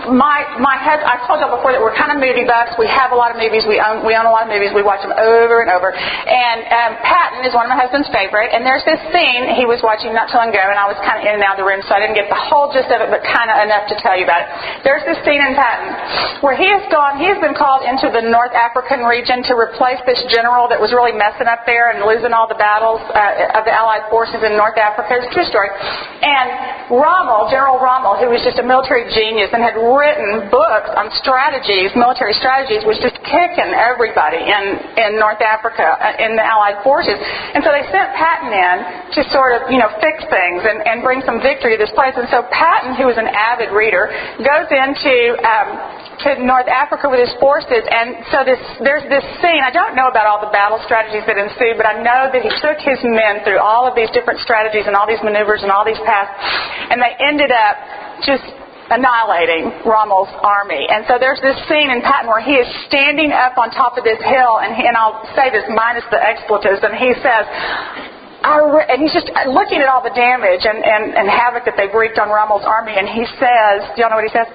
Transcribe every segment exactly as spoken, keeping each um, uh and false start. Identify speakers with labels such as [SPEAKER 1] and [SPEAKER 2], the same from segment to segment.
[SPEAKER 1] my my head, I told you before that we're kind of movie buffs. We have a lot of movies. We own we own a lot of movies. We watch them over and over. And um, Patton is one of my husband's favorite. And there's this scene he was watching not too long ago, and I was kind of in and out of the room, so I didn't get the whole gist of it, but kind of enough to tell you about it. There's this scene in Patton where he has gone. He has been called into the North African region to replace this general that was really messing up there and losing all the battles uh, of the Allied forces in North Africa. It's a true story. And Rommel, General Rommel, who was just a military genius and had written books on strategies, military strategies, was just kicking everybody in, in North Africa, uh, in the Allied forces. And so they sent Patton in to sort of, you know, fix things and, and bring some victory to this place. And so Patton, who was an avid reader, goes into um, to North Africa with his forces. And so this, there's this scene. I don't know about all the battle strategies that ensued, but I know that he took his men through all of these different strategies and all these maneuvers and all these paths, and they ended up just annihilating Rommel's army. And so there's this scene in Patton where he is standing up on top of this hill, and, he, and I'll say this minus the expletives, and he says, I re- and he's just looking at all the damage and, and, and havoc that they've wreaked on Rommel's army, and he says, do y'all know what he says?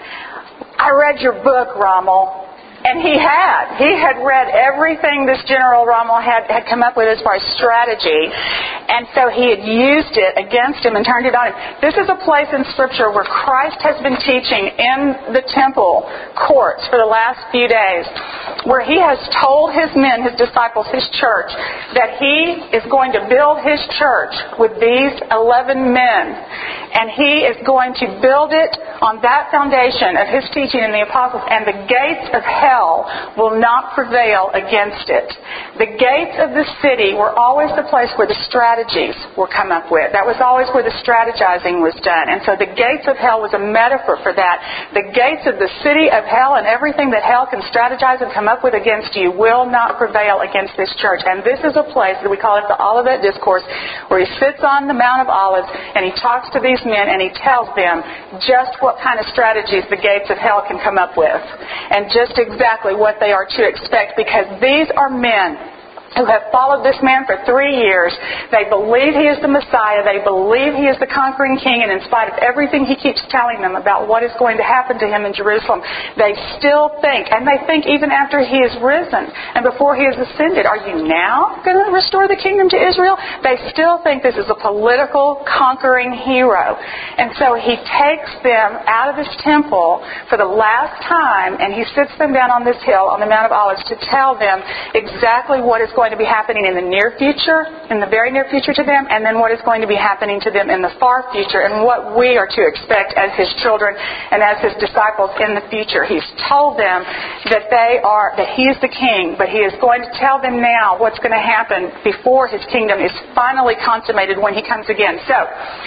[SPEAKER 1] I read your book, Rommel. And he had. He had read everything this General Rommel had, had come up with as far as strategy. And so he had used it against him and turned it on him. This is a place in Scripture where Christ has been teaching in the temple courts for the last few days, where he has told his men, his disciples, his church, that he is going to build his church with these eleven men. And he is going to build it on that foundation of his teaching in the apostles, and the gates of hell will not prevail against it. The gates of the city were always the place where the strategies were come up with. That was always where the strategizing was done. And so the gates of hell was a metaphor for that. The gates of the city of hell and everything that hell can strategize and come up with against you will not prevail against this church. And this is a place that we call it the Olivet Discourse, where he sits on the Mount of Olives and he talks to these men and he tells them just what kind of strategies the gates of hell can come up with, and just exactly what they are to expect, because these are men who have followed this man for three years. They believe he is the Messiah. They believe he is the conquering king. And in spite of everything he keeps telling them about what is going to happen to him in Jerusalem, they still think, and they think even after he is risen and before he is ascended, are you now going to restore the kingdom to Israel? They still think this is a political conquering hero. And so he takes them out of his temple for the last time, and he sits them down on this hill on the Mount of Olives to tell them exactly what is going to be happening in the near future, in the very near future to them, and then what is going to be happening to them in the far future, and what we are to expect as his children and as his disciples in the future. He's told them that they are, that he is the king, but he is going to tell them now what's going to happen before his kingdom is finally consummated when he comes again. So,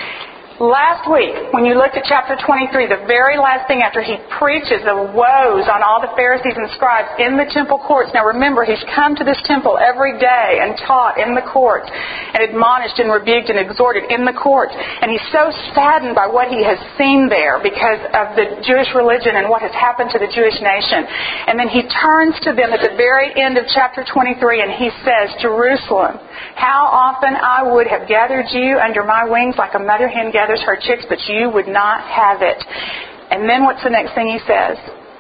[SPEAKER 1] last week, when you looked at chapter twenty-three, the very last thing after he preaches the woes on all the Pharisees and scribes in the temple courts. Now remember, he's come to this temple every day and taught in the courts and admonished and rebuked and exhorted in the courts. And he's so saddened by what he has seen there because of the Jewish religion and what has happened to the Jewish nation. And then he turns to them at the very end of chapter twenty-three and he says, Jerusalem, how often I would have gathered you under my wings like a mother hen gathers her chicks, but you would not have it. And then what's the next thing he says?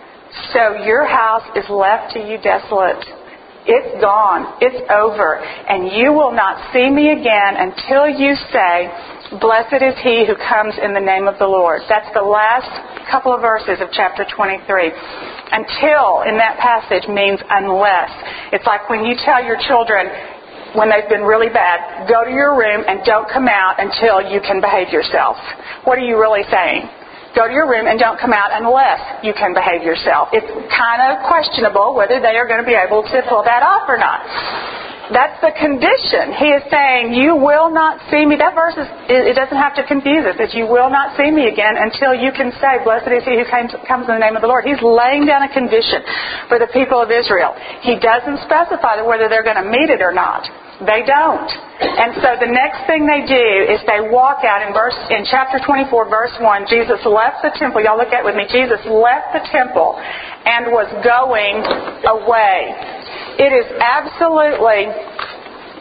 [SPEAKER 1] So your house is left to you desolate. It's gone. It's over. And you will not see me again until you say, blessed is he who comes in the name of the Lord. That's the last couple of verses of chapter twenty-three. Until in that passage means unless. It's like when you tell your children, when they've been really bad, go to your room and don't come out until you can behave yourself. What are you really saying? Go to your room and don't come out unless you can behave yourself. It's kind of questionable whether they are going to be able to pull that off or not. That's the condition. He is saying, you will not see me. That verse, is, it doesn't have to confuse us. That you will not see me again until you can say, blessed is he who comes in the name of the Lord. He's laying down a condition for the people of Israel. He doesn't specify whether they're going to meet it or not. They don't. And so the next thing they do is they walk out in verse in chapter twenty-four, verse one. Jesus left the temple. Y'all look at it with me. Jesus left the temple and was going away. It is absolutely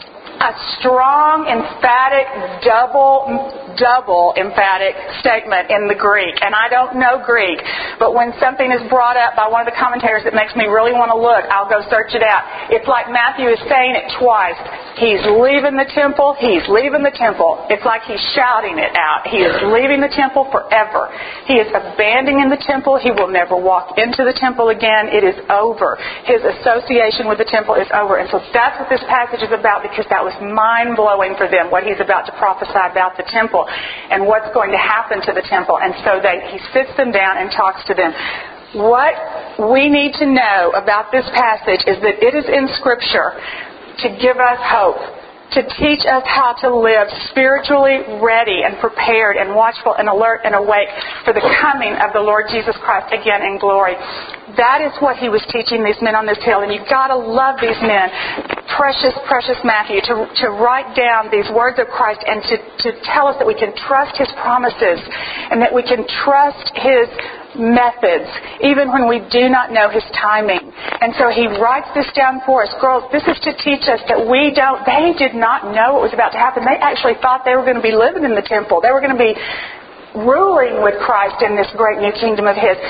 [SPEAKER 1] a strong, emphatic, double, double emphatic statement in the Greek. And I don't know Greek, but when something is brought up by one of the commentators that makes me really want to look, I'll go search it out. It's like Matthew is saying it twice. He's leaving the temple. He's leaving the temple. It's like he's shouting it out. He is leaving the temple forever. He is abandoning the temple. He will never walk into the temple again. It is over. His association with the temple is over. And so that's what this passage is about, because that was mind-blowing for them, what he's about to prophesy about the temple and what's going to happen to the temple. And so they, he sits them down and talks to them. What we need to know about this passage is that it is in Scripture to give us hope, to teach us how to live spiritually ready and prepared and watchful and alert and awake for the coming of the Lord Jesus Christ again in glory. That is what he was teaching these men on this hill. And you've got to love these men. Precious, precious Matthew, to, to write down these words of Christ and to, to tell us that we can trust his promises and that we can trust his methods, even when we do not know his timing. And so he writes this down for us. Girls, this is to teach us that we don't, they did not know what was about to happen. They actually thought they were going to be living in the temple. They were going to be ruling with Christ in this great new kingdom of his.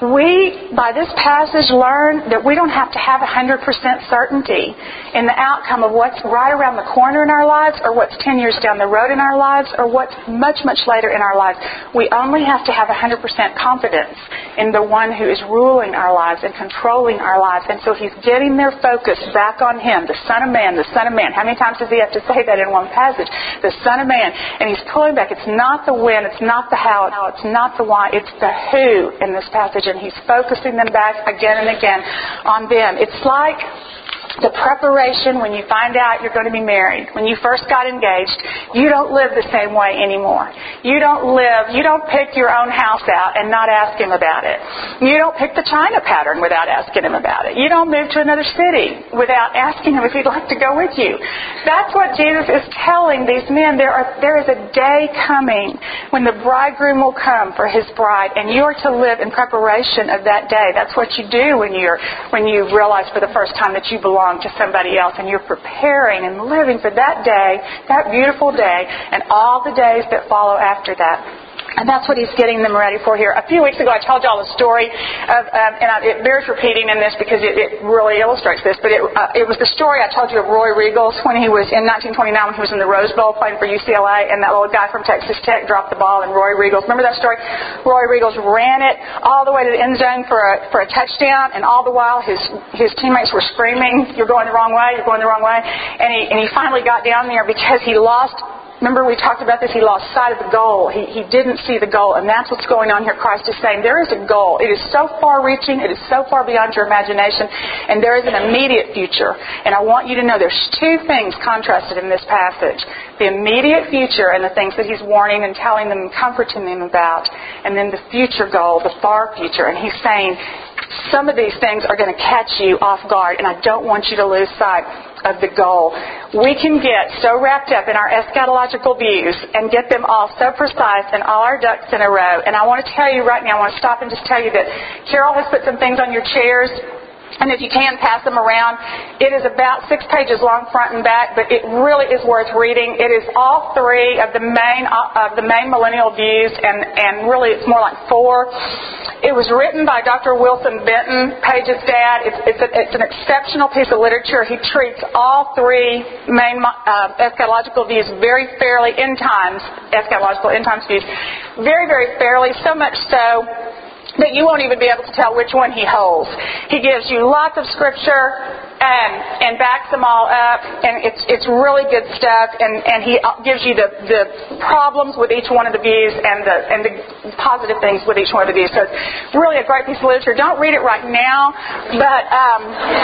[SPEAKER 1] We, by this passage, learn that we don't have to have one hundred percent certainty in the outcome of what's right around the corner in our lives, or what's ten years down the road in our lives, or what's much, much later in our lives. We only have to have one hundred percent confidence in the one who is ruling our lives and controlling our lives. And so he's getting their focus back on him, the Son of Man, the Son of Man. How many times does he have to say that in one passage? The Son of Man. And he's pulling back. It's not the when, it's not the how, it's not the why, it's the who in this passage. And he's focusing them back again and again on them. It's like the preparation when you find out you're going to be married. When you first got engaged, you don't live the same way anymore. You don't live, you don't pick your own house out and not ask him about it. You don't pick the china pattern without asking him about it. You don't move to another city without asking him if he'd like to go with you. That's what Jesus is telling these men. There are, there is a day coming when the bridegroom will come for his bride, and you are to live in preparation of that day. That's what you do when you're, when you realize for the first time that you belong to somebody else, and you're preparing and living for that day, that beautiful day, and all the days that follow after that. And that's what he's getting them ready for here. A few weeks ago, I told y'all a story of, um, and I, it bears repeating in this because it, it really illustrates this, but it, uh, it was the story I told you of Roy Riegels when he was in nineteen twenty-nine, when he was in the Rose Bowl playing for U C L A, and that little guy from Texas Tech dropped the ball, and Roy Riegels, remember that story? Roy Riegels ran it all the way to the end zone for a, for a touchdown, and all the while his, his teammates were screaming, "You're going the wrong way, you're going the wrong way," and he, and he finally got down there because he lost. Remember, we talked about this. He lost sight of the goal. He, he didn't see the goal. And that's what's going on here. Christ is saying there is a goal. It is so far-reaching. It is so far beyond your imagination. And there is an immediate future. And I want you to know there's two things contrasted in this passage. The immediate future and the things that he's warning and telling them and comforting them about. And then the future goal, the far future. And he's saying some of these things are going to catch you off guard. And I don't want you to lose sight of the goal. We can get so wrapped up in our eschatological views and get them all so precise and all our ducks in a row. And I want to tell you right now, I want to stop and just tell you that Carol has put some things on your chairs. And if you can, pass them around. It is about six pages long, front and back, but it really is worth reading. It is all three of the main of the main millennial views, and, and really it's more like four. It was written by Doctor Wilson Benton, Paige's dad. It's, it's, a, it's an exceptional piece of literature. He treats all three main uh, eschatological views very fairly, end times, eschatological end times views, very, very fairly, so much so that you won't even be able to tell which one he holds. He gives you lots of scripture and, and backs them all up, and it's it's really good stuff. And, and he gives you the, the problems with each one of the views and the and the positive things with each one of the views. So it's really a great piece of literature. Don't read it right now, but um,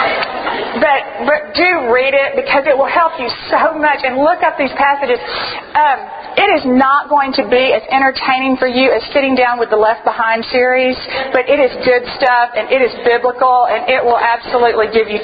[SPEAKER 1] but but do read it because it will help you so much. And look up these passages. Um, It is not going to be as entertaining for you as sitting down with the Left Behind series, but it is good stuff, and it is biblical, and it will absolutely give you truth.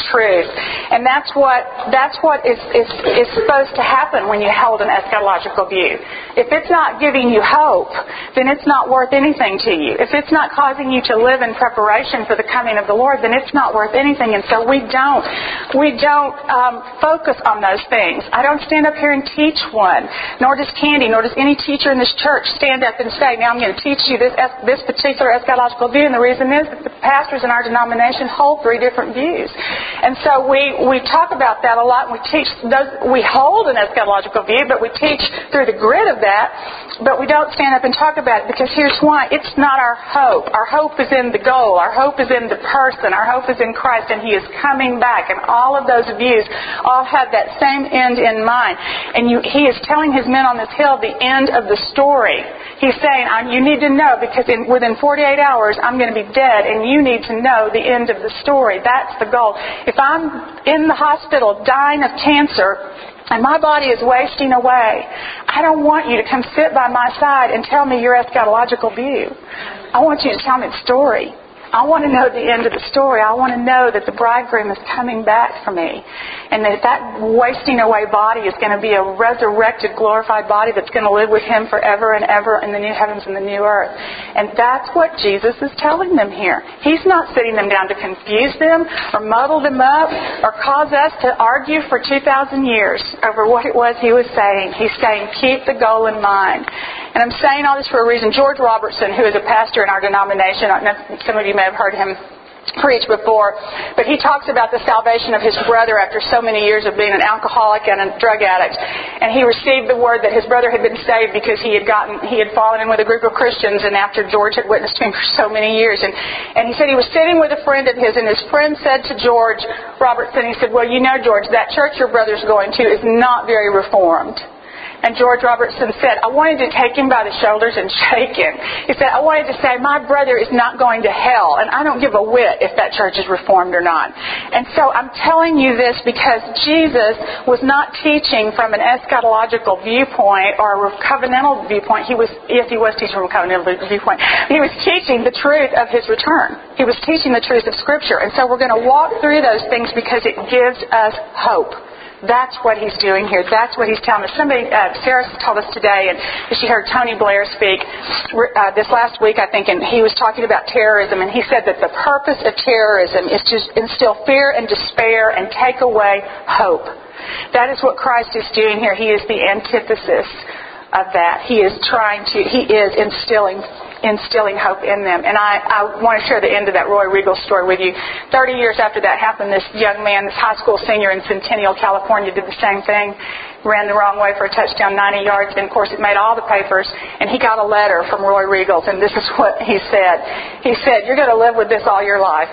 [SPEAKER 1] truth. And that's what that's what is, is, is supposed to happen when you hold an eschatological view. If it's not giving you hope, then it's not worth anything to you. If it's not causing you to live in preparation for the coming of the Lord, then it's not worth anything. And so we don't we don't um, focus on those things. I don't stand up here and teach one, nor does Candy, nor does any teacher in this church stand up and say, now I'm going to teach you this this particular eschatological view. And the reason is that the pastors in our denomination hold three different views. And so we, we talk about that a lot, and we teach those, we hold an eschatological view, but we teach through the grid of that, but we don't stand up and talk about it, because here's why. It's not our hope. Our hope is in the goal. Our hope is in the person. Our hope is in Christ, and He is coming back. And all of those views all have that same end in mind. And you, He is telling His men on this hill the end of the story. He's saying, you need to know, because in, within forty-eight hours, I'm going to be dead, and you need to know the end of the story. That's the goal. If I'm in the hospital dying of cancer, and my body is wasting away, I don't want you to come sit by my side and tell me your eschatological view. I want you to tell me the story. I want to know the end of the story. I want to know that the bridegroom is coming back for me. And that that wasting away body is going to be a resurrected, glorified body that's going to live with Him forever and ever in the new heavens and the new earth. And that's what Jesus is telling them here. He's not sitting them down to confuse them or muddle them up or cause us to argue for two thousand years over what it was He was saying. He's saying, keep the goal in mind. And I'm saying all this for a reason. George Robertson, who is a pastor in our denomination, I know some of you may have heard him preach before, but he talks about the salvation of his brother after so many years of being an alcoholic and a drug addict. And he received the word that his brother had been saved because he had gotten, he had fallen in with a group of Christians, and after George had witnessed to him for so many years. And, and he said he was sitting with a friend of his, and his friend said to George Robertson, he said, well, you know, George, that church your brother's going to is not very reformed. And George Robertson said, I wanted to take him by the shoulders and shake him. He said, I wanted to say, my brother is not going to hell, and I don't give a whit if that church is reformed or not. And so I'm telling you this because Jesus was not teaching from an eschatological viewpoint or a covenantal viewpoint. He was, yes, he was teaching from a covenantal viewpoint. He was teaching the truth of His return. He was teaching the truth of Scripture. And so we're going to walk through those things because it gives us hope. That's what He's doing here. That's what He's telling us. Somebody, uh, Sarah told us today, and she heard Tony Blair speak uh, this last week, I think, and he was talking about terrorism, and he said that the purpose of terrorism is to instill fear and despair and take away hope. That is what Christ is doing here. He is the antithesis of that. He is trying to, He is instilling instilling hope in them. And I, I want to share the end of that Roy Regal story with you. Thirty years after that happened, this young man, this high school senior in Centennial, California, did the same thing. Ran the wrong way for a touchdown, ninety yards, and of course it made all the papers. And he got a letter from Roy Regal, and this is what he said. He said, you're going to live with this all your life.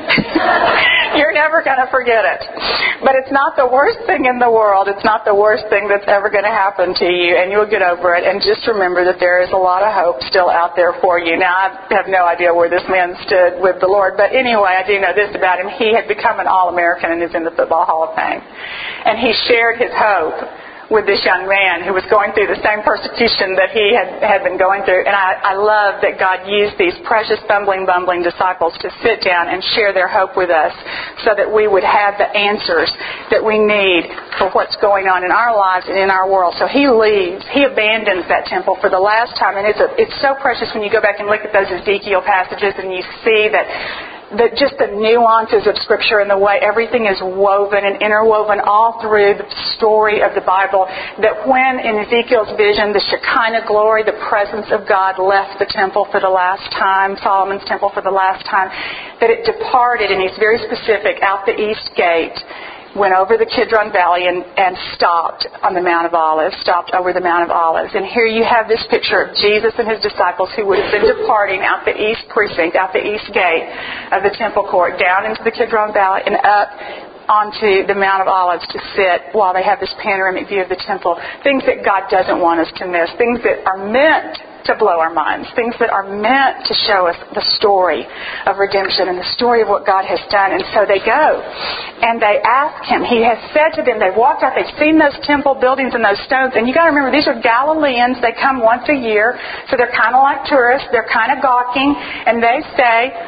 [SPEAKER 1] You're never going to forget it. But it's not the worst thing in the world. It's not the worst thing that's ever going to happen to you, and you'll get over it. And just remember that there is a lot of hope still out there for you. Now, I have no idea where this man stood with the Lord, but anyway, I do know this about him. He had become an All-American and is in the Football Hall of Fame. And he shared his hope with this young man who was going through the same persecution that he had, had been going through. And I, I love that God used these precious, bumbling, bumbling disciples to sit down and share their hope with us so that we would have the answers that we need for what's going on in our lives and in our world. So he leaves. He abandons that temple for the last time. And it's, a, it's so precious when you go back and look at those Ezekiel passages and you see that that just the nuances of Scripture and the way everything is woven and interwoven all through the story of the Bible, that when in Ezekiel's vision the Shekinah glory, the presence of God left the temple for the last time, Solomon's temple for the last time, that it departed, and he's very specific, out the east gate, went over the Kidron Valley and, and stopped on the Mount of Olives, stopped over the Mount of Olives. And here you have this picture of Jesus and His disciples who would have been departing out the east precinct, out the east gate of the temple court, down into the Kidron Valley and up onto the Mount of Olives to sit while they have this panoramic view of the temple. Things that God doesn't want us to miss. Things that are meant to blow our minds. Things that are meant to show us the story of redemption and the story of what God has done. And so they go and they ask Him. He has said to them, they've walked out, they've seen those temple buildings and those stones. And you got to remember, these are Galileans. They come once a year. So they're kind of like tourists. They're kind of gawking. And they say,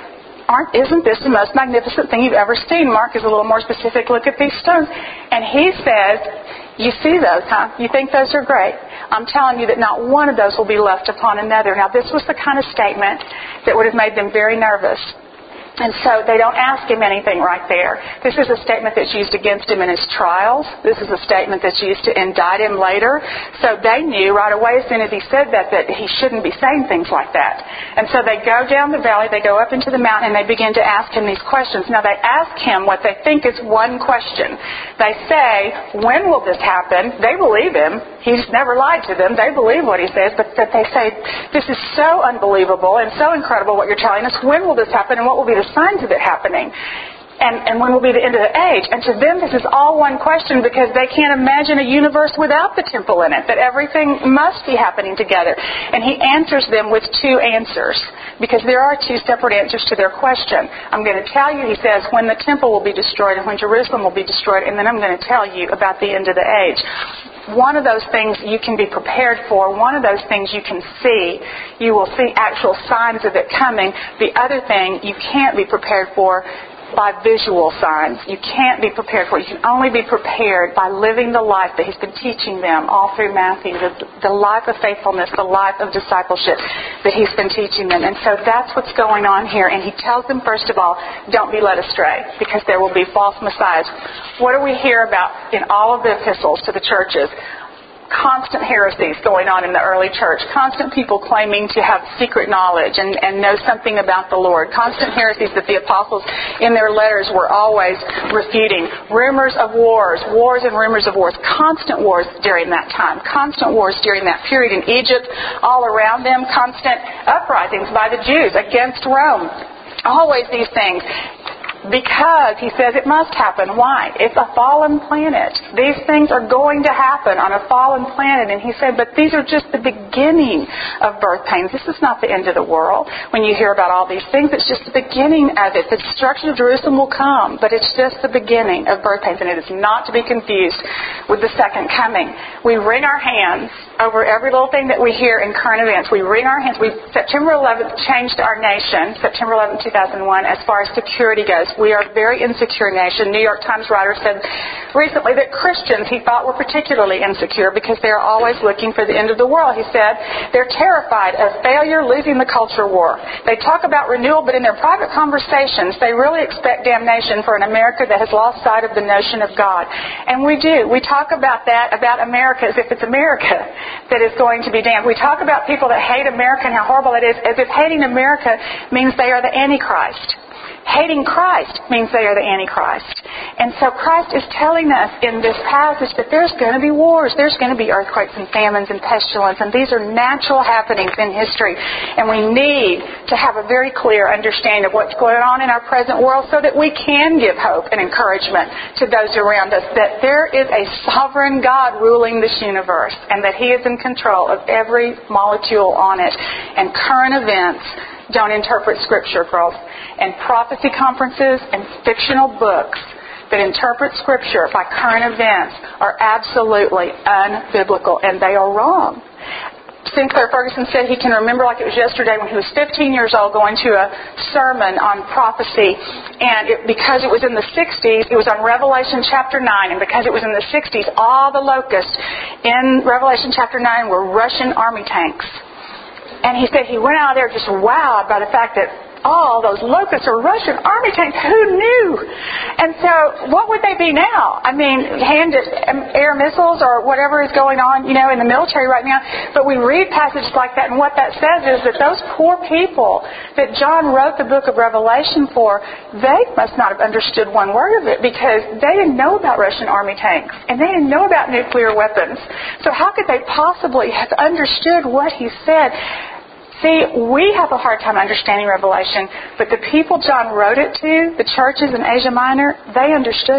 [SPEAKER 1] aren't, isn't this the most magnificent thing you've ever seen? Mark is a little more specific. Look at these stones. And he says, you see those, huh? You think those are great? I'm telling you that not one of those will be left upon another. Now, this was the kind of statement that would have made them very nervous. And so they don't ask him anything right there. This is a statement that's used against him in his trials. This is a statement that's used to indict him later. So they knew right away, as soon as he said that, that he shouldn't be saying things like that. And so they go down the valley, they go up into the mountain, and they begin to ask him these questions. Now they ask him what they think is one question. They say, when will this happen? They believe him. He's never lied to them. They believe what he says, but that they say, this is so unbelievable and so incredible what you're telling us. When will this happen, and what will be the signs of it happening? And, and when will be the end of the age? And to them, this is all one question, because they can't imagine a universe without the temple in it, that everything must be happening together. And he answers them with two answers, because there are two separate answers to their question. I'm going to tell you, he says, when the temple will be destroyed and when Jerusalem will be destroyed, and then I'm going to tell you about the end of the age. One of those things you can be prepared for. One of those things you can see. You will see actual signs of it coming. The other thing you can't be prepared for by visual signs. You can't be prepared for it. You can only be prepared by living the life that he's been teaching them all through Matthew, the, the life of faithfulness, the life of discipleship that he's been teaching them. And so that's what's going on here. And he tells them, first of all, don't be led astray, because there will be false messiahs. What do we hear about in all of the epistles to the churches? Constant heresies going on in the early church. Constant people claiming to have secret knowledge and, and know something about the Lord. Constant heresies that the apostles in their letters were always refuting. Rumors of wars, wars and rumors of wars. Constant wars during that time. Constant wars during that period in Egypt, all around them. Constant uprisings by the Jews against Rome. Always these things. Because he says it must happen. Why? It's a fallen planet. These things are going to happen on a fallen planet. And he said, but these are just the beginning of birth pains. This is not the end of the world. When you hear about all these things, it's just the beginning of it. The destruction of Jerusalem will come, but it's just the beginning of birth pains. And it is not to be confused with the second coming. We wring our hands over every little thing that we hear in current events. We wring our hands. We, September eleventh changed our nation, September eleventh, two thousand one, as far as security goes. We are a very insecure nation. New York Times writer said recently that Christians, he thought, were particularly insecure because they're always looking for the end of the world. He said they're terrified of failure, losing the culture war. They talk about renewal, but in their private conversations, they really expect damnation for an America that has lost sight of the notion of God. And we do. We talk about that, about America, as if it's America that is going to be damned. We talk about people that hate America and how horrible it is, as if hating America means they are the Antichrist. Hating Christ means they are the Antichrist. And so Christ is telling us in this passage that there's going to be wars. There's going to be earthquakes and famines and pestilence. And these are natural happenings in history. And we need to have a very clear understanding of what's going on in our present world so that we can give hope and encouragement to those around us that there is a sovereign God ruling this universe and that he is in control of every molecule on it. And current events don't interpret Scripture, girls. And prophecy conferences and fictional books that interpret Scripture by current events are absolutely unbiblical, and they are wrong. Sinclair Ferguson said he can remember like it was yesterday when he was fifteen years old going to a sermon on prophecy, and it, because it was in the sixties, it was on Revelation chapter nine, and because it was in the sixties, all the locusts in Revelation chapter nine were Russian army tanks. And he said he went out there just wowed by the fact that all those locusts are Russian army tanks. Who knew? And so what would they be now? I mean, handed air missiles or whatever is going on, you know, in the military right now. But we read passages like that, and what that says is that those poor people that John wrote the book of Revelation for, they must not have understood one word of it because they didn't know about Russian army tanks and they didn't know about nuclear weapons. So how could they possibly have understood what he said? See, we have a hard time understanding Revelation, but the people John wrote it to, the churches in Asia Minor, they understood it.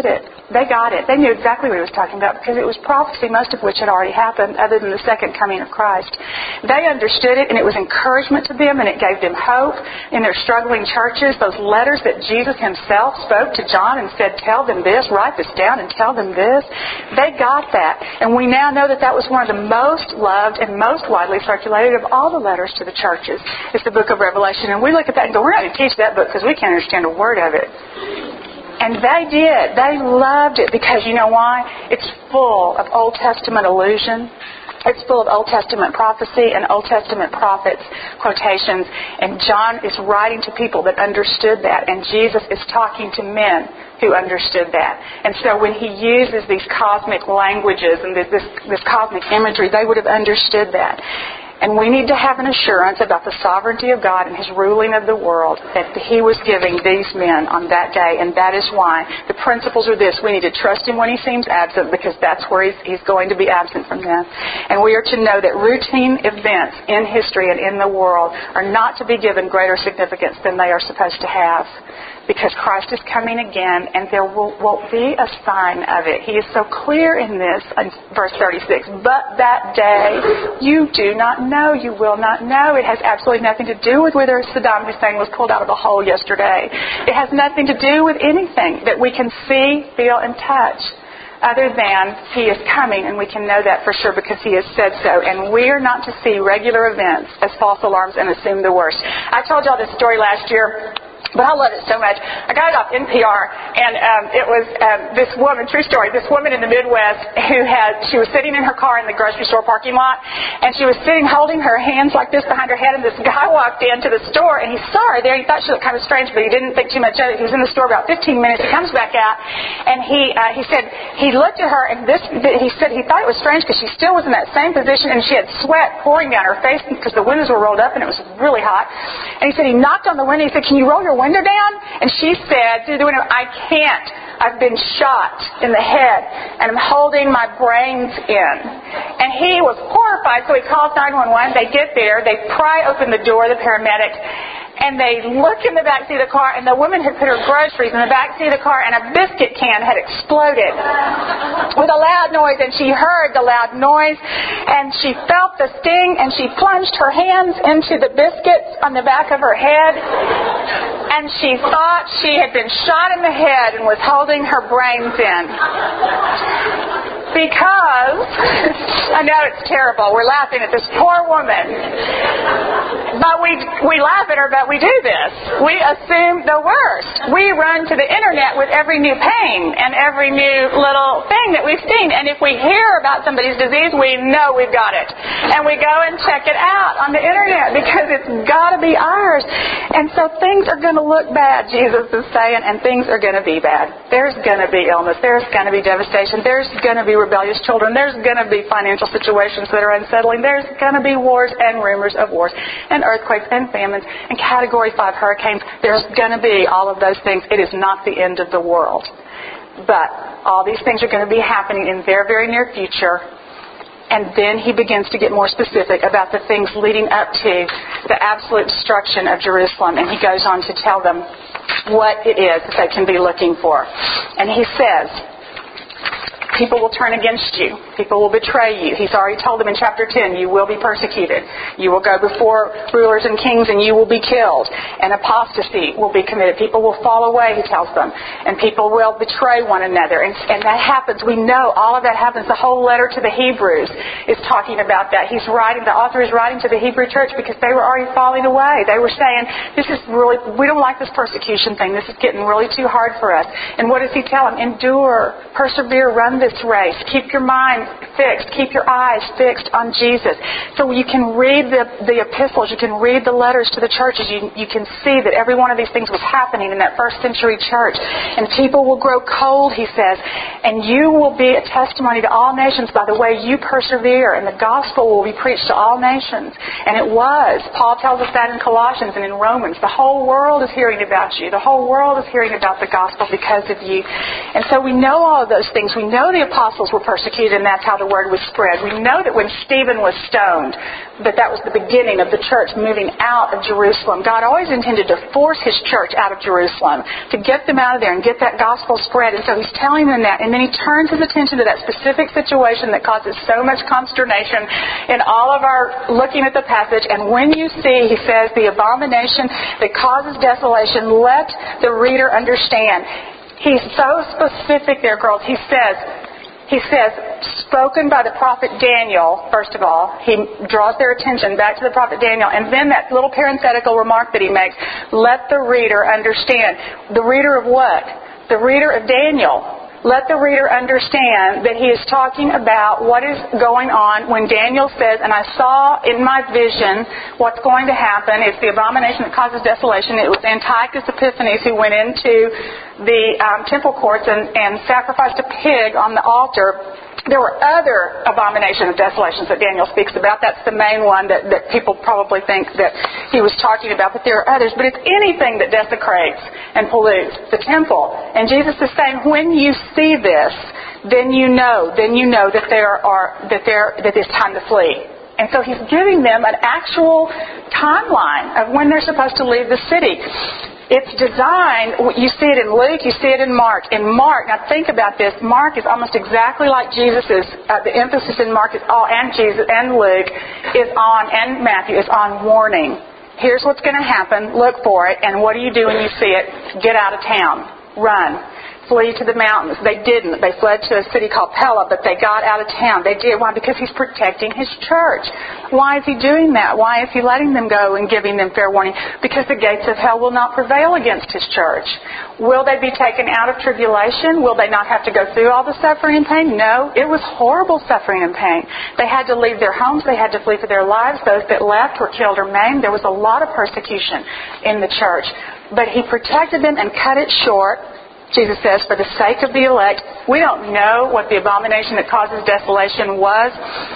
[SPEAKER 1] They got it. They knew exactly what he was talking about because it was prophecy, most of which had already happened other than the second coming of Christ. They understood it, and it was encouragement to them, and it gave them hope in their struggling churches. Those letters that Jesus himself spoke to John and said, tell them this, write this down and tell them this. They got that. And we now know that that was one of the most loved and most widely circulated of all the letters to the churches. It's the book of Revelation. And we look at that and go, we're not going to teach that book because we can't understand a word of it. And they did. They loved it because, you know why? It's full of Old Testament allusion. It's full of Old Testament prophecy and Old Testament prophets quotations. And John is writing to people that understood that. And Jesus is talking to men who understood that. And so when he uses these cosmic languages and this, this, this cosmic imagery, they would have understood that. And we need to have an assurance about the sovereignty of God and his ruling of the world that he was giving these men on that day. And that is why the principles are this. We need to trust him when he seems absent because that's where he's, he's going to be absent from them. And we are to know that routine events in history and in the world are not to be given greater significance than they are supposed to have. Because Christ is coming again, and there will, will be a sign of it. He is so clear in this, in verse thirty-six. But that day, you do not know. You will not know. It has absolutely nothing to do with whether Saddam Hussein was pulled out of a hole yesterday. It has nothing to do with anything that we can see, feel, and touch. Other than he is coming, and we can know that for sure because he has said so. And we are not to see regular events as false alarms and assume the worst. I told y'all this story last year. But I love it so much. I got it off N P R, and um, it was um, this woman, true story, this woman in the Midwest who had, she was sitting in her car in the grocery store parking lot, and she was sitting holding her hands like this behind her head, and this guy walked into the store, and he saw her there. He thought she looked kind of strange, but he didn't think too much of it. He was in the store about fifteen minutes. He comes back out, and he uh, he said, he looked at her, and this, he said he thought it was strange because she still was in that same position, and she had sweat pouring down her face because the windows were rolled up, and it was really hot. And he said he knocked on the window. He said, can you roll your window down? And she said through the window, I can't. I've been shot in the head, and I'm holding my brains in. And he was horrified, so he called nine one one. They get there. They pry open the door, the paramedics, and they look in the back seat of the car, and the woman had put her groceries in the back seat of the car, and a biscuit can had exploded with a loud noise, and she heard the loud noise, and she felt the sting, and she plunged her hands into the biscuits on the back of her head, and she thought she had been shot in the head and was holding her brains in. Because, I know it's terrible, we're laughing at this poor woman, but we we laugh at her, but we do this. We assume the worst. We run to the internet with every new pain and every new little thing that we've seen, and if we hear about somebody's disease, we know we've got it. And we go and check it out on the internet because it's got to be ours. And so things are going to look bad, Jesus is saying, and things are going to be bad. There's going to be illness. There's going to be devastation. There's going to be rebellious children. There's going to be financial situations that are unsettling. There's going to be wars and rumors of wars and earthquakes and famines and Category five hurricanes. There's going to be all of those things. It is not the end of the world. But all these things are going to be happening in their very near future. And then he begins to get more specific about the things leading up to the absolute destruction of Jerusalem. And he goes on to tell them what it is that they can be looking for. And he says, people will turn against you. People will betray you. He's already told them in chapter ten, you will be persecuted. You will go before rulers and kings and you will be killed. And apostasy will be committed. People will fall away, he tells them. And people will betray one another. And, and that happens. We know all of that happens. The whole letter to the Hebrews is talking about that. He's writing, the author is writing to the Hebrew church because they were already falling away. They were saying, this is really, we don't like this persecution thing. This is getting really too hard for us. And what does he tell them? Endure, persevere, run this race. Keep your mind fixed. Keep your eyes fixed on Jesus. So you can read the, the epistles. You can read the letters to the churches. You, you can see that every one of these things was happening in that first century church. And people will grow cold, he says. And you will be a testimony to all nations by the way you persevere. And the gospel will be preached to all nations. And it was. Paul tells us that in Colossians and in Romans. The whole world is hearing about you. The whole world is hearing about the gospel because of you. And so we know all of those things. We know know the apostles were persecuted, and that's how the word was spread. We know that when Stephen was stoned, that that was the beginning of the church moving out of Jerusalem. God always intended to force his church out of Jerusalem, to get them out of there and get that gospel spread. And so he's telling them that. And then he turns his attention to that specific situation that causes so much consternation in all of our looking at the passage. And when you see, he says, the abomination that causes desolation, let the reader understand. He's so specific there, girls. He says, he says, spoken by the prophet Daniel, first of all. He draws their attention back to the prophet Daniel. And then that little parenthetical remark that he makes, let the reader understand. The reader of what? The reader of Daniel. Let the reader understand that he is talking about what is going on when Daniel says, and I saw in my vision what's going to happen. It's the abomination that causes desolation. It was Antiochus Epiphanes who went into the um, temple courts and, and sacrificed a pig on the altar. There were other abomination of desolations that Daniel speaks about. That's the main one that, that people probably think that he was talking about. But there are others. But it's anything that desecrates and pollutes the temple. And Jesus is saying, when you see this, then you know, then you know that there are that there that it's time to flee. And so he's giving them an actual timeline of when they're supposed to leave the city. It's designed, you see it in Luke, you see it in Mark. In Mark, now think about this, Mark is almost exactly like Jesus's, uh, the emphasis in Mark is all, and Jesus, and Luke, is on, and Matthew, is on warning. Here's what's going to happen, look for it, and what do you do when you see it? Get out of town. Run. Flee to the mountains. They didn't. They fled to a city called Pella, but they got out of town. They did. Why? Because he's protecting his church. Why is he doing that? Why is he letting them go and giving them fair warning? Because the gates of hell will not prevail against his church. Will they be taken out of tribulation? Will they not have to go through all the suffering and pain? No. It was horrible suffering and pain. They had to leave their homes. They had to flee for their lives. Those that left were killed or maimed. There was a lot of persecution in the church. But he protected them and cut it short. Jesus says, for the sake of the elect. We don't know what the abomination that causes desolation was.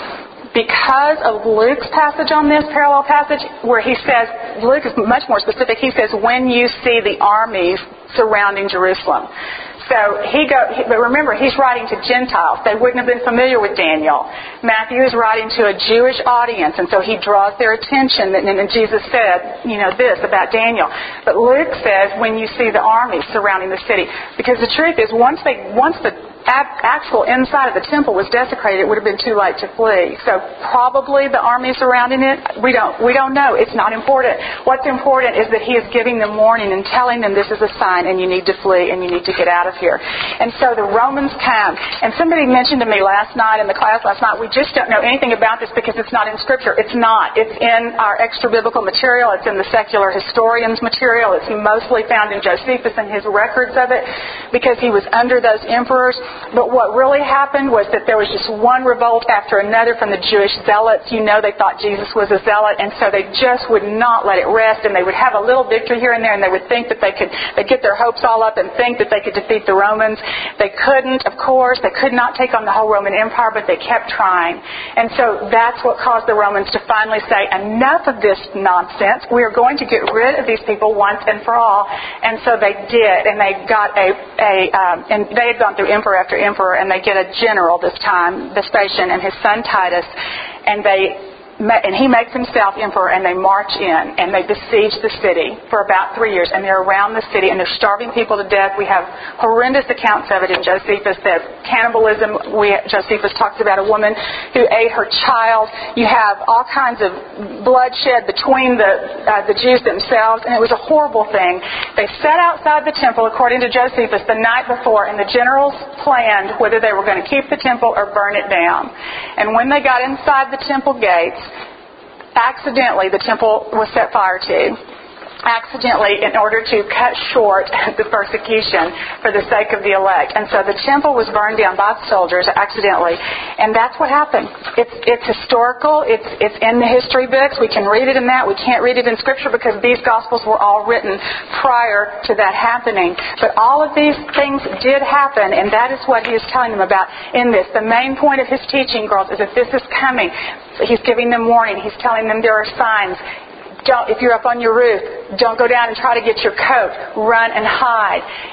[SPEAKER 1] Because of Luke's passage on this, parallel passage, where he says, Luke is much more specific, he says, when you see the armies surrounding Jerusalem. So he go, he, but remember, he's writing to Gentiles. They wouldn't have been familiar with Daniel. Matthew is writing to a Jewish audience, and so he draws their attention. And, and Jesus said, you know, this about Daniel. But Luke says, when you see the armies surrounding the city, because the truth is, once they, once the actual inside of the temple was desecrated, it would have been too late to flee. So probably the army surrounding it, we don't we don't know. It's not important. What's important is that he is giving them warning and telling them this is a sign and you need to flee and you need to get out of here. And so the Romans come. And somebody mentioned to me last night in the class last night, we just don't know anything about this because it's not in Scripture. It's not. It's in our extra-biblical material. It's in the secular historians' material. It's mostly found in Josephus and his records of it because he was under those emperors. But what really happened was that there was just one revolt after another from the Jewish zealots. You know, they thought Jesus was a zealot, and so they just would not let it rest, and they would have a little victory here and there, and they would think that they could, they'd get their hopes all up and think that they could defeat the Romans. They couldn't, of course. They could not take on the whole Roman Empire, but they kept trying. And so that's what caused the Romans to finally say, enough of this nonsense. We are going to get rid of these people once and for all. And so they did, and they got a, a um, and they had gone through emperor after emperor, and they get a general this time, Vespasian, and his son Titus, and they and he makes himself emperor, and they march in, and they besiege the city for about three years, and they're around the city, and they're starving people to death. We have horrendous accounts of it in Josephus, that cannibalism. We, Josephus talks about a woman who ate her child. You have all kinds of bloodshed between the uh, the Jews themselves, and it was a horrible thing. They sat outside the temple, according to Josephus, the night before, and the generals planned whether they were going to keep the temple or burn it down. And when they got inside the temple gates, accidentally, the temple was set fire to. Accidentally, in order to cut short the persecution for the sake of the elect. And so the temple was burned down by the soldiers accidentally. And that's what happened. It's it's historical. It's it's in the history books. We can read it in that. We can't read it in Scripture because these Gospels were all written prior to that happening. But all of these things did happen, and that is what he is telling them about in this. The main point of his teaching, girls, is that this is coming. He's giving them warning. He's telling them there are signs. Don't, if you're up on your roof, don't go down and try to get your coat. Run and hide.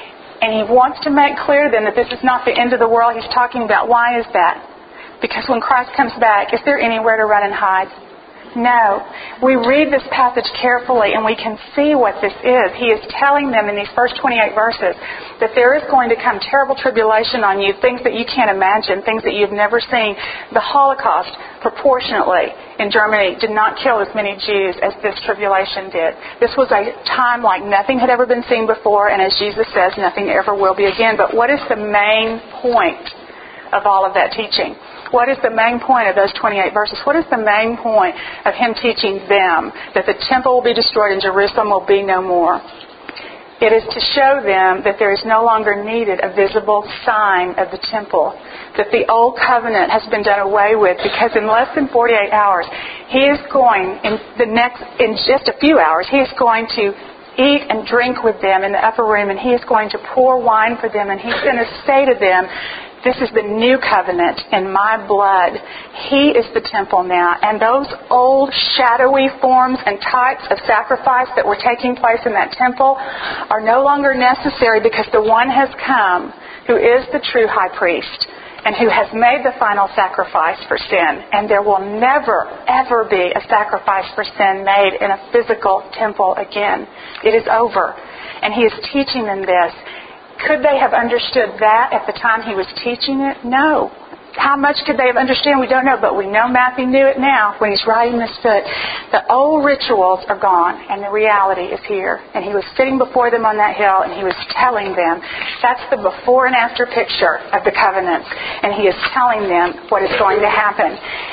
[SPEAKER 1] And he wants to make clear then that this is not the end of the world he's talking about. Why is that? Because when Christ comes back, is there anywhere to run and hide? No. We read this passage carefully and we can see what this is. He is telling them in these first twenty-eight verses that there is going to come terrible tribulation on you, things that you can't imagine, things that you've never seen. The Holocaust, proportionately, in Germany did not kill as many Jews as this tribulation did. This was a time like nothing had ever been seen before, and as Jesus says, nothing ever will be again. But what is the main point of all of that teaching? What is the main point of those twenty-eight verses? What is the main point of him teaching them that the temple will be destroyed and Jerusalem will be no more? It is to show them that there is no longer needed a visible sign of the temple, that the old covenant has been done away with, because in less than forty-eight hours, he is going, in the next, in just a few hours, he is going to eat and drink with them in the upper room, and he is going to pour wine for them, and he's going to say to them, this is the new covenant in my blood. He is the temple now. And those old shadowy forms and types of sacrifice that were taking place in that temple are no longer necessary, because the one has come who is the true high priest and who has made the final sacrifice for sin. And there will never, ever be a sacrifice for sin made in a physical temple again. It is over. And he is teaching them this. Could they have understood that at the time he was teaching it? No. How much could they have understood? We don't know, but we know Matthew knew it now when he's writing this book. The old rituals are gone, and the reality is here. And he was sitting before them on that hill, and he was telling them. That's the before and after picture of the covenants. And he is telling them what is going to happen.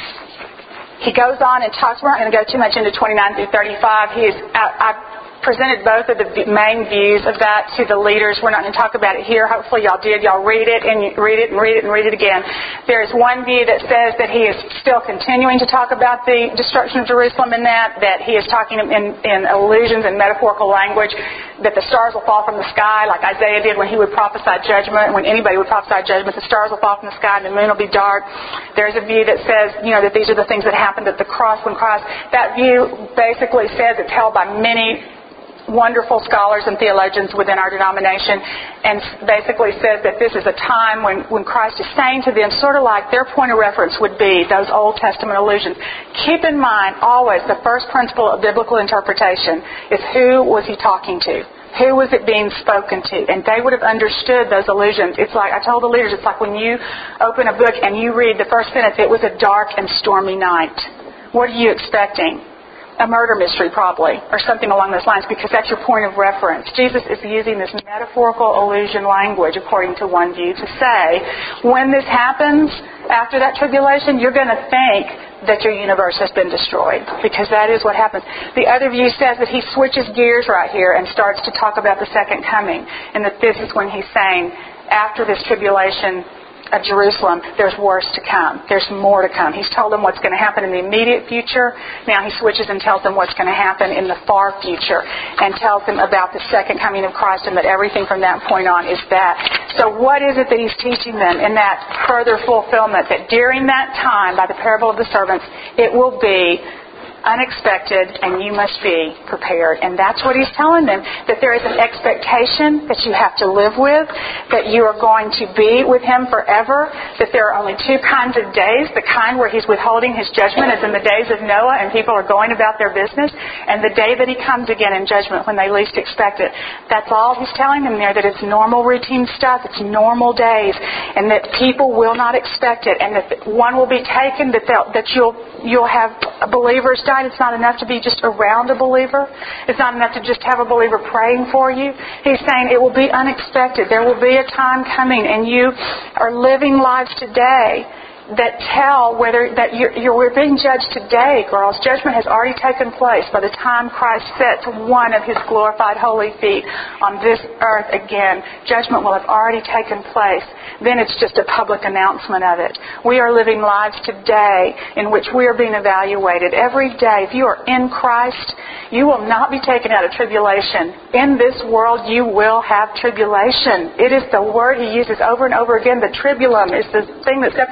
[SPEAKER 1] He goes on and talks. We're not going to go too much into twenty-nine through thirty-five. He is... I, I, presented both of the main views of that to the leaders. We're not going to talk about it here. Hopefully y'all did. Y'all read it and you read it and read it and read it again. There is one view that says that he is still continuing to talk about the destruction of Jerusalem in that, that he is talking in, in allusions and metaphorical language, that the stars will fall from the sky like Isaiah did when he would prophesy judgment. When anybody would prophesy judgment, the stars will fall from the sky and the moon will be dark. There's a view that says, you know, that these are the things that happened at the cross when Christ. That view basically says, it's held by many wonderful scholars and theologians within our denomination, and basically says that this is a time when, when Christ is saying to them, sort of like their point of reference would be those Old Testament allusions. Keep in mind always the first principle of biblical interpretation is who was he talking to? Who was it being spoken to? And they would have understood those allusions. It's like, I told the leaders, it's like when you open a book and you read the first sentence, it was a dark and stormy night. What are you expecting? A murder mystery, probably, or something along those lines, because that's your point of reference. Jesus is using this metaphorical allusion language, according to one view, to say, when this happens, after that tribulation, you're going to think that your universe has been destroyed, because that is what happens. The other view says that he switches gears right here and starts to talk about the second coming, and that this is when he's saying, after this tribulation of Jerusalem, there's worse to come. There's more to come. He's told them what's going to happen in the immediate future. Now he switches and tells them what's going to happen in the far future, and tells them about the second coming of Christ, and that everything from that point on is that. So what is it that he's teaching them in that further fulfillment? That during that time, by the parable of the servants, it will be unexpected, and you must be prepared. And that's what he's telling them, that there is an expectation that you have to live with, that you are going to be with him forever, that there are only two kinds of days, the kind where he's withholding his judgment, as in the days of Noah, and people are going about their business, and the day that he comes again in judgment when they least expect it. That's all he's telling them there, that it's normal routine stuff, it's normal days, and that people will not expect it, and that one will be taken, that that you'll you'll have believers. It's not enough to be just around a believer. It's not enough to just have a believer praying for you. He's saying it will be unexpected. There will be a time coming, and you are living lives today that tell whether that you're, you're we're being judged today, girls. Judgment has already taken place by the time Christ sets one of his glorified holy feet on this earth again. Judgment will have already taken place. Then it's just a public announcement of it. We are living lives today in which we are being evaluated every day. If you are in Christ, you will not be taken out of tribulation. In this world, you will have tribulation. It is the word he uses over and over again. The tribulum is the thing that separates the wheat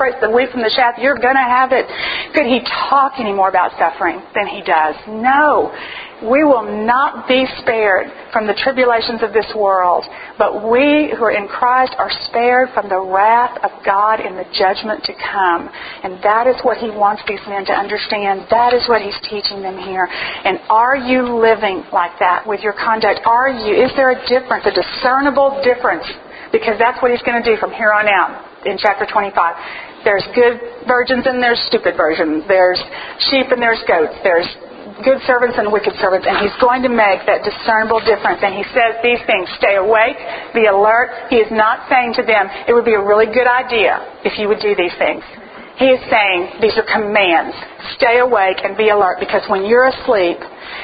[SPEAKER 1] released from the shaft. You're going to have it. Could he talk any more about suffering than he does? No. We will not be spared from the tribulations of this world, but we who are in Christ are spared from the wrath of God in the judgment to come. And that is what he wants these men to understand. That is what he's teaching them here. And are you living like that with your conduct? Are you? Is there a difference, a discernible difference? Because that's what he's going to do from here on out in chapter twenty-five. There's good virgins and there's stupid virgins. There's sheep and there's goats. There's good servants and wicked servants, and he's going to make that discernible difference. And he says these things: stay awake, be alert. He is not saying to them, it would be a really good idea if you would do these things. He is saying these are commands. Stay awake and be alert, because when you're asleep,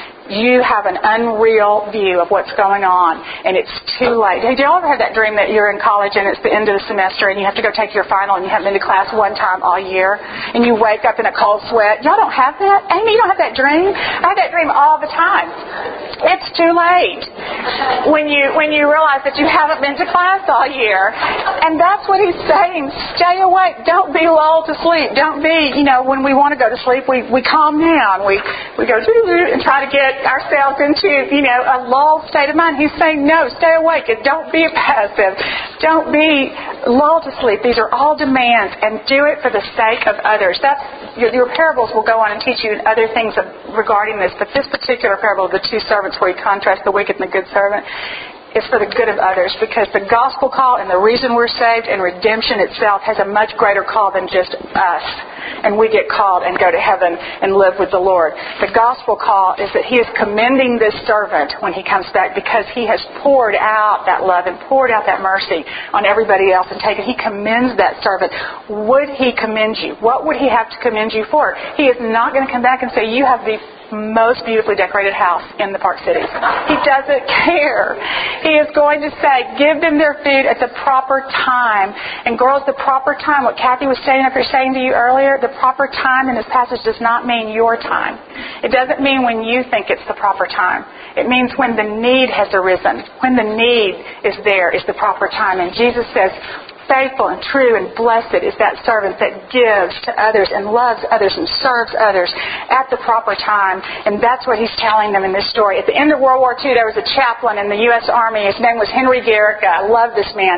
[SPEAKER 1] you have an unreal view of what's going on, and it's too late. Have you all ever had that dream that you're in college and it's the end of the semester and you have to go take your final and you haven't been to class one time all year, and you wake up in a cold sweat? Y'all don't have that? Amy, you don't have that dream? I have that dream all the time. It's too late when you when you realize that you haven't been to class all year. And that's what he's saying. Stay awake. Don't be lulled to sleep. Don't be, you know, when we want to go to sleep, we, we calm down. We, we go doo-doo-doo and try to get ourselves into, you know, a lulled state of mind. He's saying, no, stay awake. Don't be passive. Don't be lulled to sleep. These are all demands, and do it for the sake of others. That's your, your parables will go on and teach you other things of, regarding this, but this particular parable of the two servants, where he contrasts the wicked and the good servant, is for the good of others, because the gospel call and the reason we're saved and redemption itself has a much greater call than just us. And we get called and go to heaven and live with the Lord. The gospel call is that he is commending this servant when he comes back, because he has poured out that love and poured out that mercy on everybody else and taken. He commends that servant. Would he commend you? What would he have to commend you for? He is not going to come back and say, you have the most beautifully decorated house in the Park Cities. He doesn't care. He is going to say, give them their food at the proper time. And girls, the proper time, what Kathy was saying up here saying to you earlier, the proper time in this passage does not mean your time. It doesn't mean when you think it's the proper time. It means when the need has arisen. When the need is there is the proper time. And Jesus says, faithful and true and blessed is that servant that gives to others and loves others and serves others at the proper time. And that's what he's telling them in this story. At the end of World War Two, there was a chaplain in the U S Army. His name was Henry Garrica. I love this man.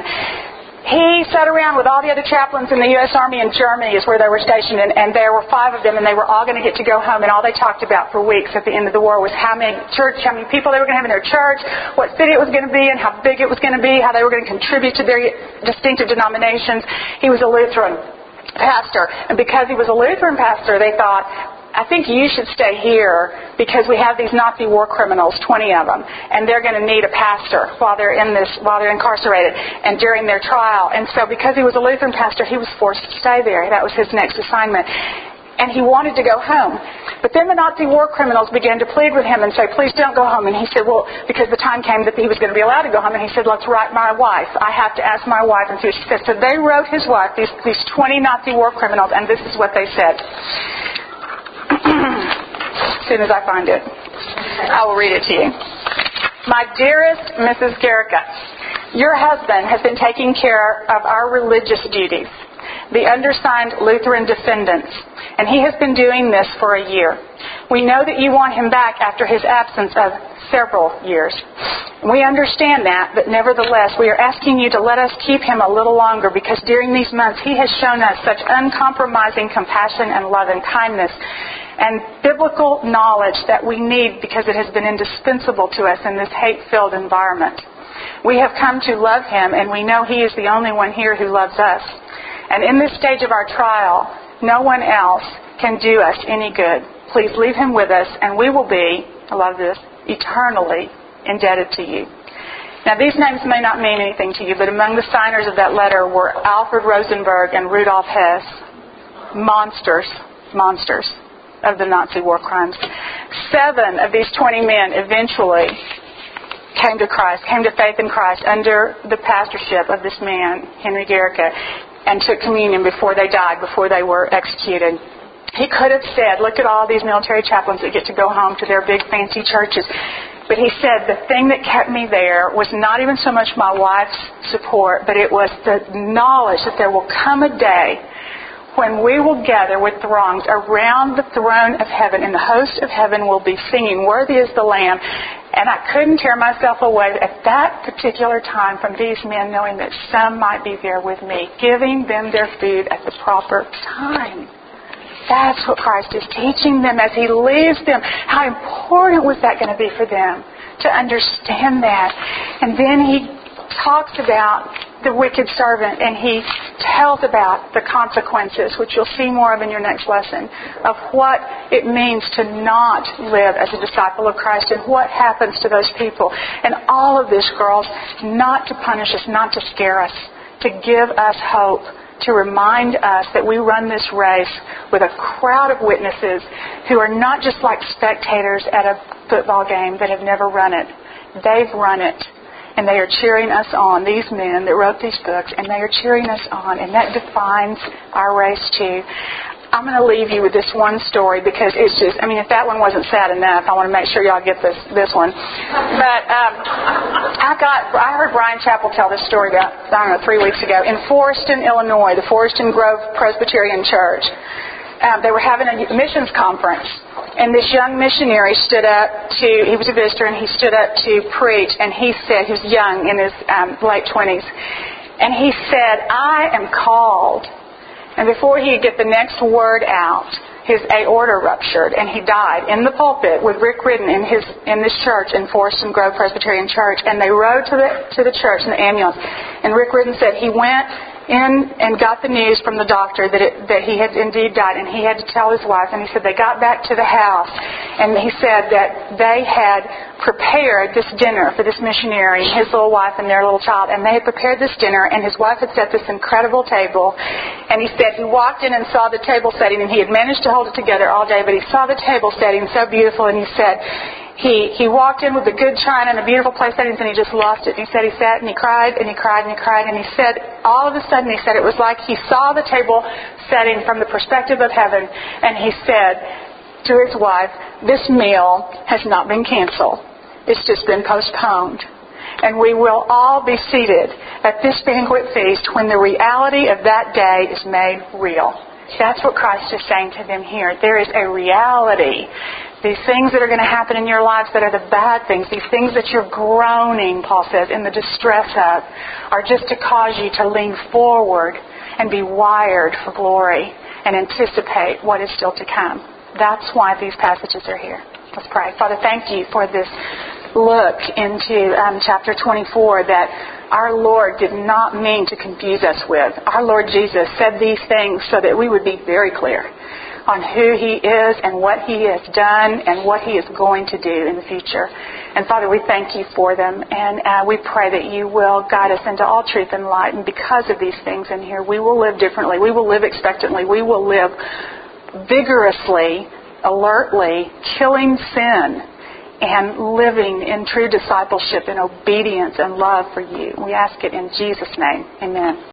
[SPEAKER 1] He sat around with all the other chaplains in the U S Army in Germany, is where they were stationed, and, and there were five of them, and they were all going to get to go home, and all they talked about for weeks at the end of the war was how many church, how many people they were going to have in their church, what city it was going to be, and how big it was going to be, how they were going to contribute to their distinctive denominations. He was a Lutheran pastor, and because he was a Lutheran pastor, they thought, I think you should stay here, because we have these Nazi war criminals, twenty of them, and they're going to need a pastor while they're in this, while they're incarcerated and during their trial. And so because he was a Lutheran pastor, he was forced to stay there. That was his next assignment. And he wanted to go home. But then the Nazi war criminals began to plead with him and say, please don't go home. And he said, well, because the time came that he was going to be allowed to go home, and he said, let's write my wife. I have to ask my wife and see what she says. So they wrote his wife, these, these twenty Nazi war criminals, and this is what they said. As soon as I find it, I will read it to you. My dearest Missus Garrica, your husband has been taking care of our religious duties, the undersigned Lutheran defendants, and he has been doing this for a year. We know that you want him back after his absence of several years. We understand that, but nevertheless, we are asking you to let us keep him a little longer, because during these months he has shown us such uncompromising compassion and love and kindness and biblical knowledge that we need, because it has been indispensable to us in this hate-filled environment. We have come to love him, and we know he is the only one here who loves us. And in this stage of our trial, no one else can do us any good. Please leave him with us, and we will be, I love this, eternally indebted to you. Now, these names may not mean anything to you, but among the signers of that letter were Alfred Rosenberg and Rudolf Hess, monsters, monsters of the Nazi war crimes. Seven of these twenty men eventually came to Christ, came to faith in Christ under the pastorship of this man, Henry Garrica, and took communion before they died, before they were executed. He could have said, look at all these military chaplains that get to go home to their big fancy churches. But he said, the thing that kept me there was not even so much my wife's support, but it was the knowledge that there will come a day when we will gather with throngs around the throne of heaven, and the host of heaven will be singing, "Worthy is the Lamb." And I couldn't tear myself away at that particular time from these men, knowing that some might be there with me, giving them their food at the proper time. That's what Christ is teaching them as He leaves them. How important was that going to be for them to understand that? And then He talks about the wicked servant, and He tells about the consequences, which you'll see more of in your next lesson, of what it means to not live as a disciple of Christ and what happens to those people. And all of this, girls, not to punish us, not to scare us, to give us hope, to remind us that we run this race with a crowd of witnesses who are not just like spectators at a football game that have never run it. They've run it. And they are cheering us on, these men that wrote these books, and they are cheering us on. And that defines our race too. I'm going to leave you with this one story because it's just, I mean, if that one wasn't sad enough, I want to make sure y'all get this this one. But um, I got, I heard Brian Chappell tell this story about, I don't know, three weeks ago in Forreston, Illinois, the Forreston Grove Presbyterian Church. Um, they were having a missions conference. And this young missionary stood up to, he was a visitor, and he stood up to preach, and he said, he was young, in his um, late twenties, and he said, "I am called." And before he could get the next word out, his aorta ruptured, and he died in the pulpit with Rick Ridden in his in this church, in Forreston Grove Presbyterian Church. And they rode to the to the church in the ambulance, and Rick Ridden said he went in and got the news from the doctor that it, that he had indeed died, and he had to tell his wife. And he said they got back to the house, and he said that they had prepared this dinner for this missionary, his little wife and their little child, and they had prepared this dinner, and his wife had set this incredible table. And he said he walked in and saw the table setting, and he had managed to hold it together all day, but he saw the table setting so beautiful, and he said He he walked in with a good china and a beautiful place settings, and he just lost it. And he said he sat and he cried and he cried and he cried, and he said all of a sudden, he said it was like he saw the table setting from the perspective of heaven, and he said to his wife, "This meal has not been canceled. It's just been postponed. And we will all be seated at this banquet feast when the reality of that day is made real." That's what Christ is saying to them here. There is a reality. These things that are going to happen in your lives that are the bad things, these things that you're groaning, Paul says, in the distress of, are just to cause you to lean forward and be wired for glory and anticipate what is still to come. That's why these passages are here. Let's pray. Father, thank you for this look into um, chapter twenty-four that our Lord did not mean to confuse us with. Our Lord Jesus said these things so that we would be very clear on who He is and what He has done and what He is going to do in the future. And Father, we thank you for them, and uh, we pray that you will guide us into all truth and light. And because of these things in here, we will live differently. We will live expectantly. We will live vigorously, alertly, killing sin and living in true discipleship and obedience and love for you. We ask it in Jesus' name. Amen.